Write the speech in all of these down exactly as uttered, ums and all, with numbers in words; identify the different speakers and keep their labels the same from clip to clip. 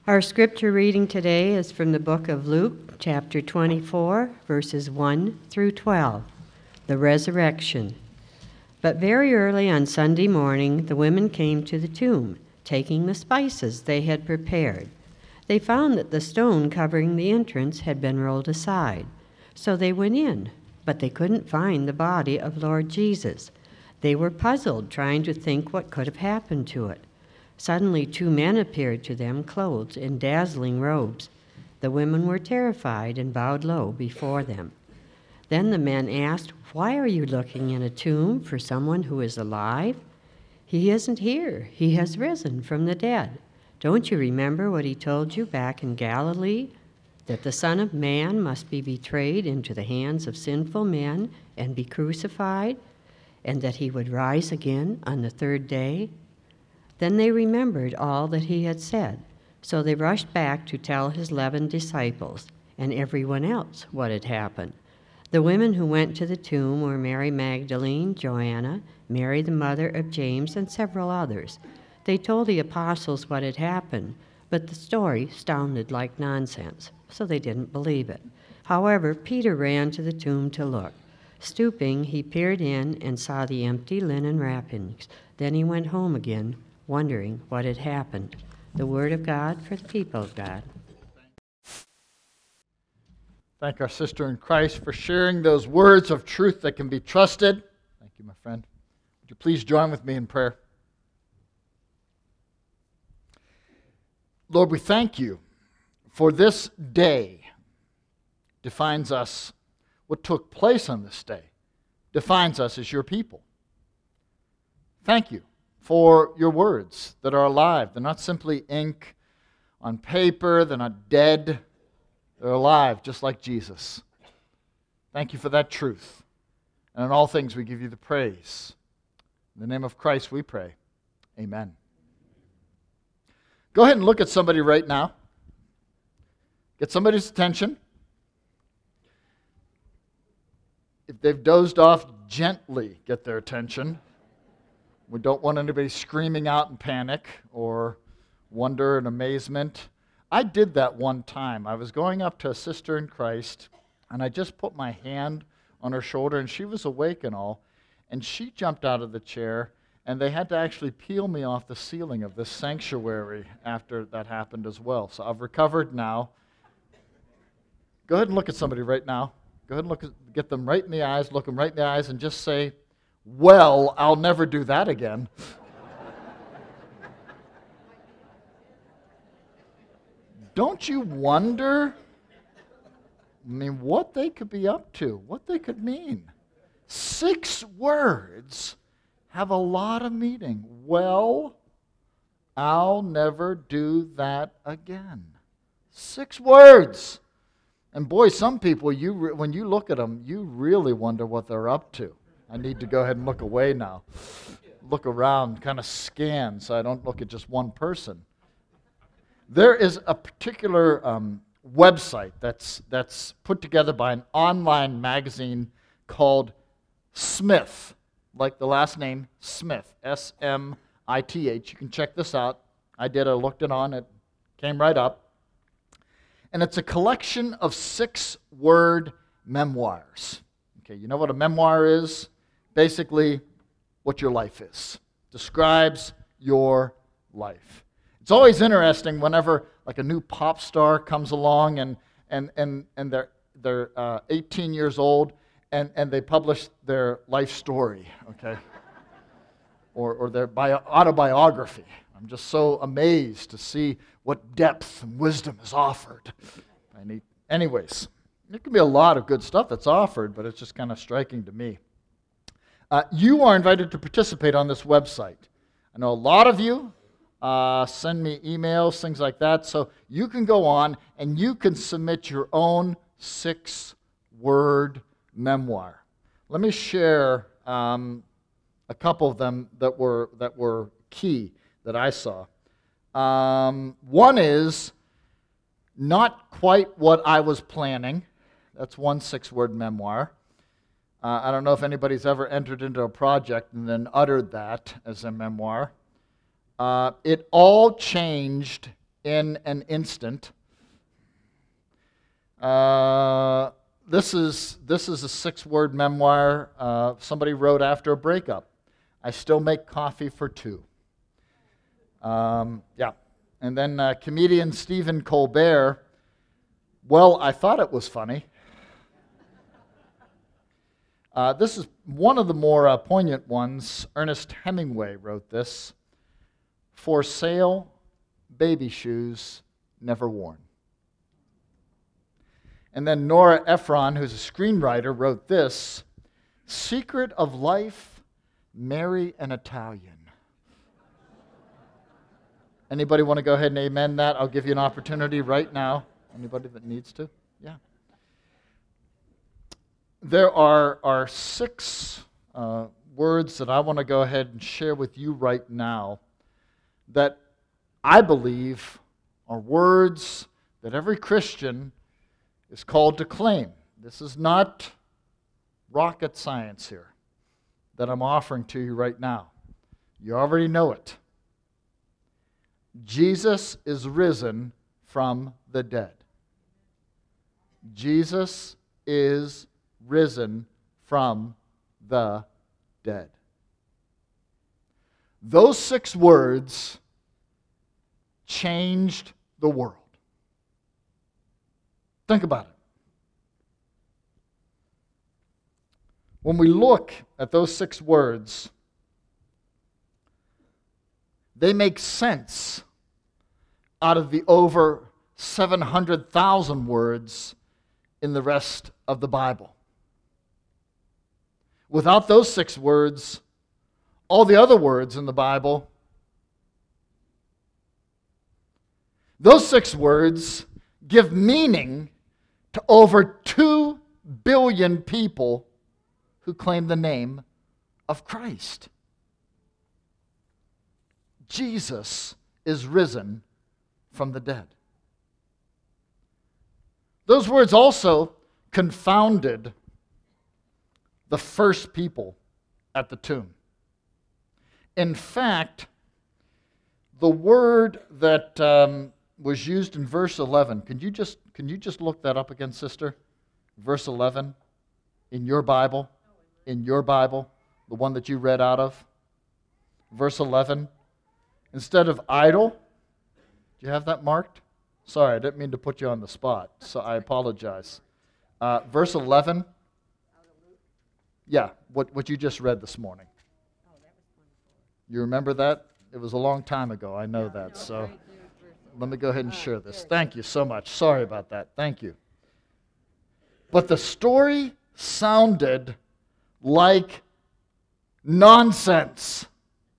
Speaker 1: Our scripture reading today is from the book of Luke, chapter twenty-four, verses one through twelve, the resurrection. But very early on Sunday morning, the women came to the tomb, taking the spices they had prepared. They found that the stone covering the entrance had been rolled aside. So they went in, but they couldn't find the body of Lord Jesus. They were puzzled, trying to think what could have happened to it. Suddenly two men appeared to them, clothed in dazzling robes. The women were terrified and bowed low before them. Then the men asked, "Why are you looking in a tomb for someone who is alive? He isn't here. He has risen from the dead. Don't you remember what he told you back in Galilee? That the Son of Man must be betrayed into the hands of sinful men and be crucified, and that he would rise again on the third day?" Then they remembered all that he had said, so they rushed back to tell his eleven disciples and everyone else what had happened. The women who went to the tomb were Mary Magdalene, Joanna, Mary the mother of James, and several others. They told the apostles what had happened, but the story sounded like nonsense, so they didn't believe it. However, Peter ran to the tomb to look. Stooping, he peered in and saw the empty linen wrappings. Then he went home again, wondering what had happened. The word of God for the people of God.
Speaker 2: Thank our sister in Christ for sharing those words of truth that can be trusted. Thank you, my friend. Would you please join with me in prayer? Lord, we thank you for this day defines us. What took place on this day defines us as your people. Thank you for your words that are alive. They're not simply ink on paper. They're not dead. They're alive, just like Jesus. Thank you for that truth. And in all things we give you the praise. In the name of Christ we pray. Amen. Go ahead and look at somebody right now. Get somebody's attention. If they've dozed off, gently get their attention. We don't want anybody screaming out in panic or wonder and amazement. I did that one time. I was going up to a sister in Christ, and I just put my hand on her shoulder, and she was awake and all, and she jumped out of the chair, and they had to actually peel me off the ceiling of this sanctuary after that happened as well. So I've recovered now. Go ahead and look at somebody right now. Go ahead and look at, get them right in the eyes, look them right in the eyes, and just say, "Well, I'll never do that again." Don't you wonder, I mean, what they could be up to, what they could mean? Six words have a lot of meaning. Well, I'll never do that again. Six words. And boy, some people, you re- when you look at them, you really wonder what they're up to. I need to go ahead and look away now. Look around, kind of scan, so I don't look at just one person. There is a particular um, website that's that's put together by an online magazine called Smith, like the last name Smith, S M I T H. You can check this out. I did, I looked it on, it came right up. And it's a collection of six-word memoirs. Okay, you know what a memoir is? Basically, what your life is. Describes your life. It's always interesting whenever like a new pop star comes along and and and, and they're they're uh, eighteen years old and, and they publish their life story, okay, or or their bio, autobiography. I'm just so amazed to see what depth and wisdom is offered. I need, anyways, there can be a lot of good stuff that's offered, but it's just kind of striking to me. Uh, you are invited to participate on this website. I know a lot of you uh, send me emails, things like that, so you can go on and you can submit your own six-word memoir. Let me share um, a couple of them that were that were key that I saw. Um, one is not quite what I was planning. That's one six-word memoir. Uh, I don't know if anybody's ever entered into a project and then uttered that as a memoir. Uh, it all changed in an instant. Uh, this is this is a six-word memoir uh, somebody wrote after a breakup. I still make coffee for two. Um, yeah. And then uh, comedian Stephen Colbert, well, I thought it was funny. Uh, this is one of the more uh, poignant ones. Ernest Hemingway wrote this. For sale, baby shoes never worn. And then Nora Ephron, who's a screenwriter, wrote this. Secret of life, marry an Italian. Anybody want to go ahead and amen that? I'll give you an opportunity right now. Anybody that needs to? Yeah. There are, are six uh, words that I want to go ahead and share with you right now that I believe are words that every Christian is called to claim. This is not rocket science here that I'm offering to you right now. You already know it. Jesus is risen from the dead. Jesus is risen from the dead. Those six words changed the world. Think about it. When we look at those six words, they make sense out of the over seven hundred thousand words in the rest of the Bible. Without those six words, all the other words in the Bible, those six words give meaning to over two billion people who claim the name of Christ. Jesus is risen from the dead. Those words also confounded the first people at the tomb. In fact, the word that um, was used in verse eleven, can you just can you just look that up again, sister? Verse eleven in your Bible, in your Bible, the one that you read out of. Verse eleven, instead of idol, do you have that marked? Sorry, I didn't mean to put you on the spot, so I apologize. Uh, verse eleven. Yeah, what, what you just read this morning. You remember that? It was a long time ago, I know that. So let me go ahead and share this. Thank you so much. Sorry about that. Thank you. But the story sounded like nonsense.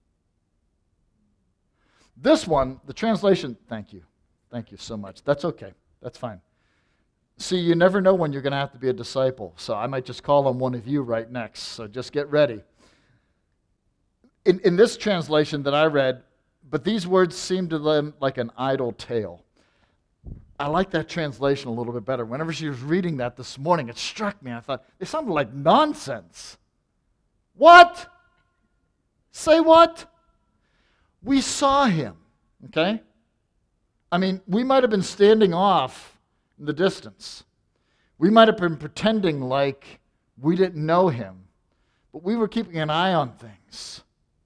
Speaker 2: This one, the translation, thank you. Thank you so much. That's okay. That's fine. See, you never know when you're going to have to be a disciple, so I might just call on one of you right next, so just get ready. In, in this translation that I read, but these words seem to them like an idle tale. I like that translation a little bit better. Whenever she was reading that this morning, it struck me. I thought, they sounded like nonsense. What? Say what? We saw him, okay? I mean, we might have been standing off in the distance. We might have been pretending like we didn't know him, but we were keeping an eye on things.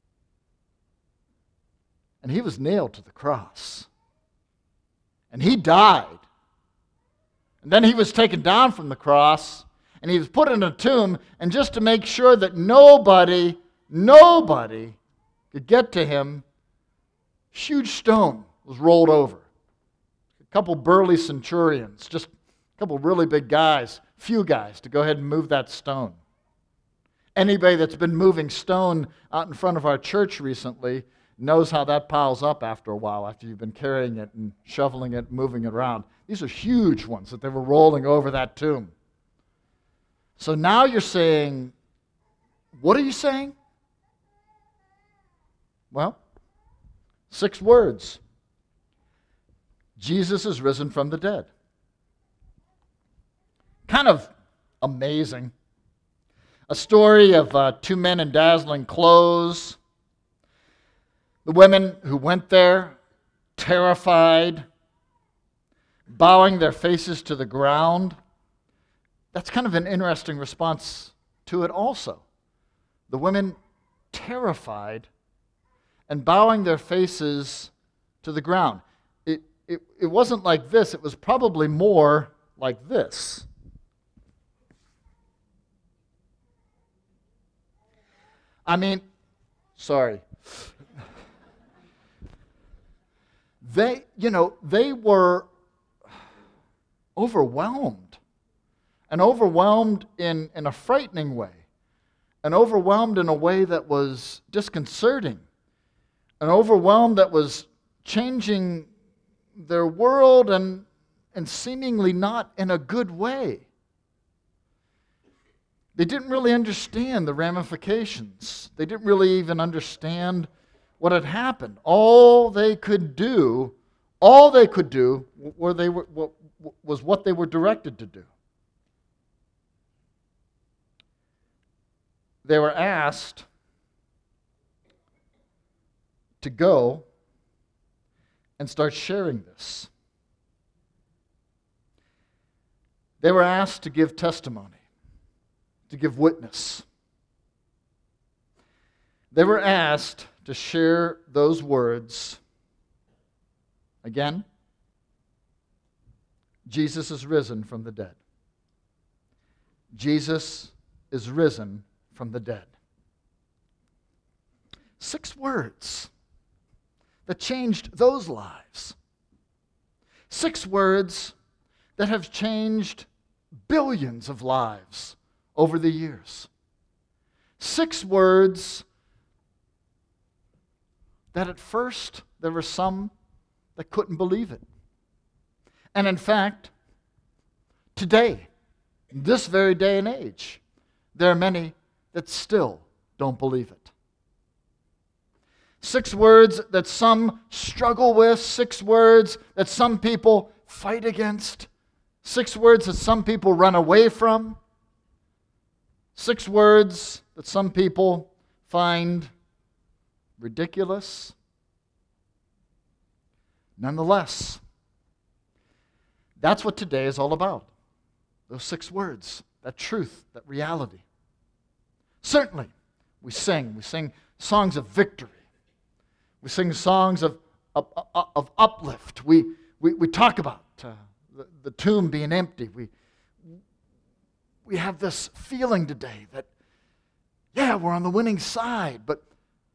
Speaker 2: And he was nailed to the cross. And he died. And then he was taken down from the cross, and he was put in a tomb, and just to make sure that nobody, nobody could get to him, a huge stone was rolled over. A couple burly centurions, just a couple really big guys, few guys, to go ahead and move that stone. Anybody that's been moving stone out in front of our church recently knows how that piles up after a while, after you've been carrying it and shoveling it, moving it around. These are huge ones that they were rolling over that tomb. So now you're saying, what are you saying? Well, six words. Jesus is risen from the dead. Kind of amazing. A story of uh, two men in dazzling clothes. The women who went there, terrified, bowing their faces to the ground. That's kind of an interesting response to it also. The women terrified and bowing their faces to the ground. It, it, it wasn't like this. It was probably more like this. I mean, sorry. They, you know, they were overwhelmed. And overwhelmed in, in a frightening way. And overwhelmed in a way that was disconcerting. And overwhelmed that was changing their world and, and seemingly not in a good way. They didn't really understand the ramifications. They didn't really even understand what had happened. All they could do, all they could do were they were, was what they were directed to do. They were asked to go and start sharing this. They were asked to give testimony, to give witness. They were asked to share those words. Again, Jesus is risen from the dead. Jesus is risen from the dead. Six words that changed those lives. Six words that have changed billions of lives over the years. Six words that at first there were some that couldn't believe it. And in fact, today, this very day and age, there are many that still don't believe it. Six words that some struggle with, six words that some people fight against, six words that some people run away from, six words that some people find ridiculous. Nonetheless, that's what today is all about. Those six words, that truth, that reality. Certainly, we sing. We sing songs of victory. We sing songs of, of, of uplift. We, we, we talk about uh, the, the tomb being empty. We, we have this feeling today that, yeah, we're on the winning side, but,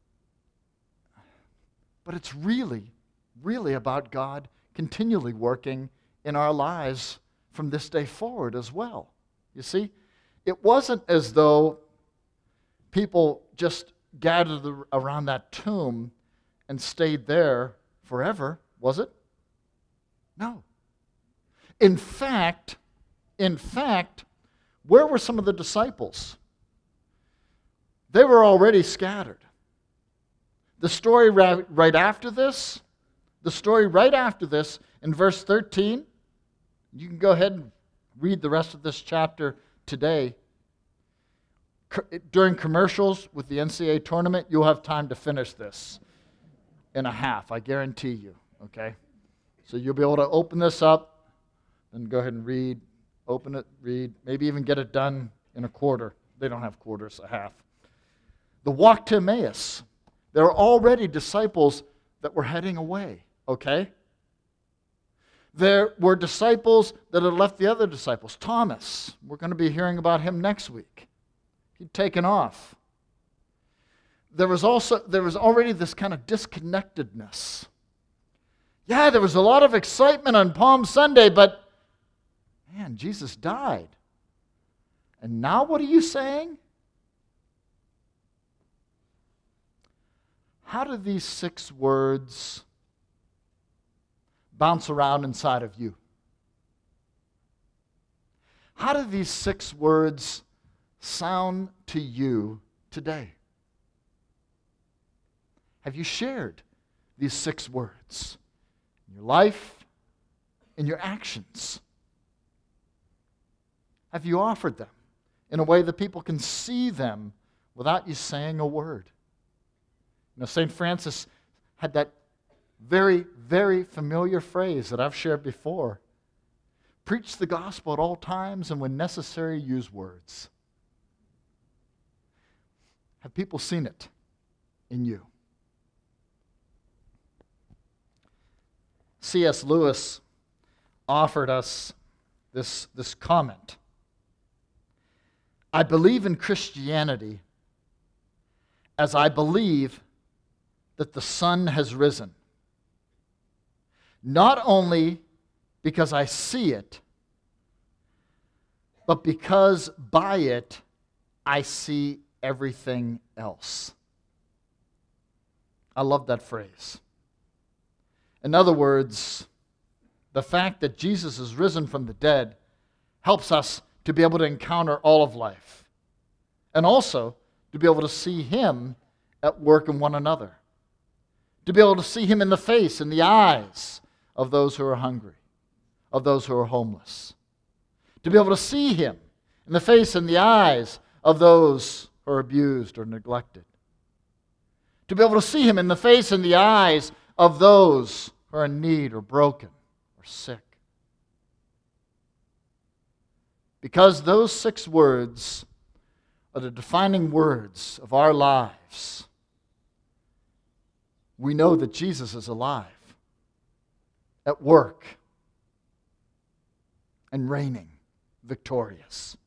Speaker 2: but it's really, really about God continually working in our lives from this day forward as well. You see, it wasn't as though people just gathered around that tomb and stayed there forever, was it? No. In fact, in fact, where were some of the disciples? They were already scattered. The story right, right after this, the story right after this, in verse thirteen, you can go ahead and read the rest of this chapter today. During commercials with the N C double A tournament, you'll have time to finish this in a half, I guarantee you, okay? So you'll be able to open this up and go ahead and read, open it, read, maybe even get it done in a quarter. They don't have quarters, a half. The walk to Emmaus. There are already disciples that were heading away, okay? There were disciples that had left the other disciples. Thomas, we're going to be hearing about him next week. He'd taken off. There was also there was already this kind of disconnectedness. Yeah, there was a lot of excitement on Palm Sunday, but man, Jesus died. And now what are you saying? How do these six words bounce around inside of you? How do these six words sound to you today? Have you shared these six words in your life, in your actions? Have you offered them in a way that people can see them without you saying a word? You know, Saint Francis had that very, very familiar phrase that I've shared before. Preach the gospel at all times, and when necessary, use words. Have people seen it in you? C S Lewis offered us this, this comment. I believe in Christianity as I believe that the sun has risen. Not only because I see it, but because by it I see everything else. I love that phrase. In other words, the fact that Jesus is risen from the dead helps us to be able to encounter all of life, and also to be able to see Him at work in one another, to be able to see Him in the face, in the eyes of those who are hungry, of those who are homeless, to be able to see Him in the face and the eyes of those who are abused or neglected, to be able to see Him in the face and the eyes of those who are in need or broken or sick. Because those six words are the defining words of our lives, we know that Jesus is alive, at work, and reigning, victorious.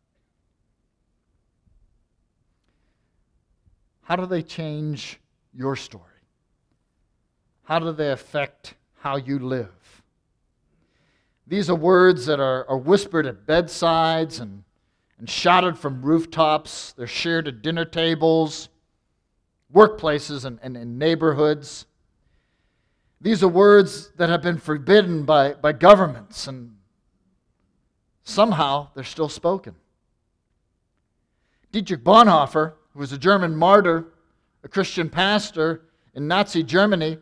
Speaker 2: How do they change your story? How do they affect how you live? These are words that are, are whispered at bedsides and, and shouted from rooftops. They're shared at dinner tables, workplaces, and, and, and neighborhoods. These are words that have been forbidden by, by governments, and somehow they're still spoken. Dietrich Bonhoeffer, who was a German martyr, a Christian pastor in Nazi Germany,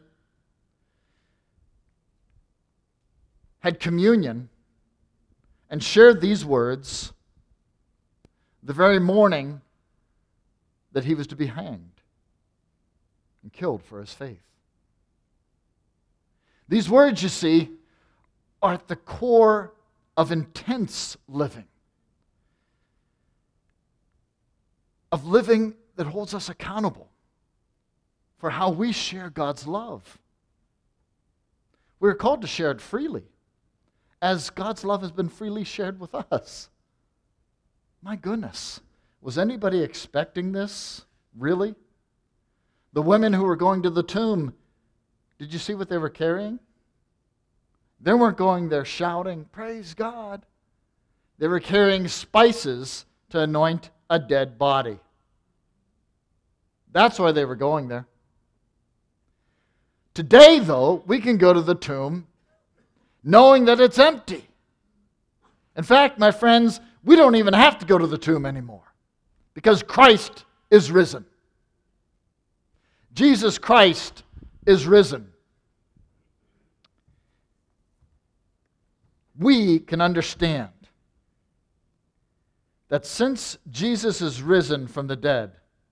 Speaker 2: had communion and shared these words the very morning that he was to be hanged and killed for his faith. These words, you see, are at the core of intense living, of living that holds us accountable for how we share God's love. We're called to share it freely, as God's love has been freely shared with us. My goodness, was anybody expecting this? Really? The women who were going to the tomb, did you see what they were carrying? They weren't going there shouting, "Praise God." They were carrying spices to anoint a dead body. That's why they were going there. Today, though, we can go to the tomb knowing that it's empty. In fact, my friends, we don't even have to go to the tomb anymore because Christ is risen. Jesus Christ is risen. We can understand that since Jesus is risen from the dead,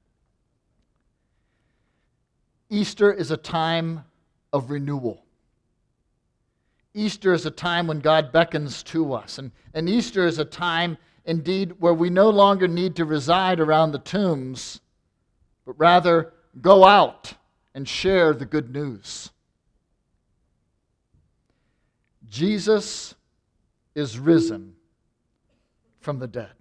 Speaker 2: Easter is a time of renewal. Easter is a time when God beckons to us. And, and Easter is a time, indeed, where we no longer need to reside around the tombs, but rather go out and share the good news. Jesus is risen from the dead.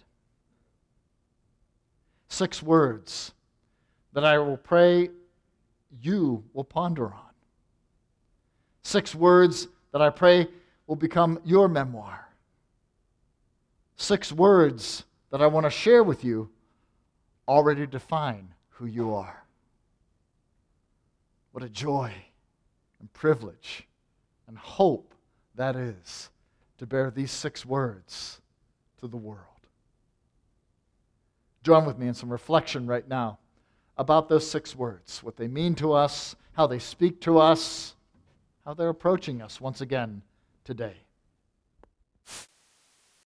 Speaker 2: Six words that I will pray you will ponder on. Six words that I pray will become your memoir. Six words that I want to share with you already define who you are. What a joy and privilege and hope that is to bear these six words to the world. Join with me in some reflection right now about those six words, what they mean to us, how they speak to us, how they're approaching us once again today.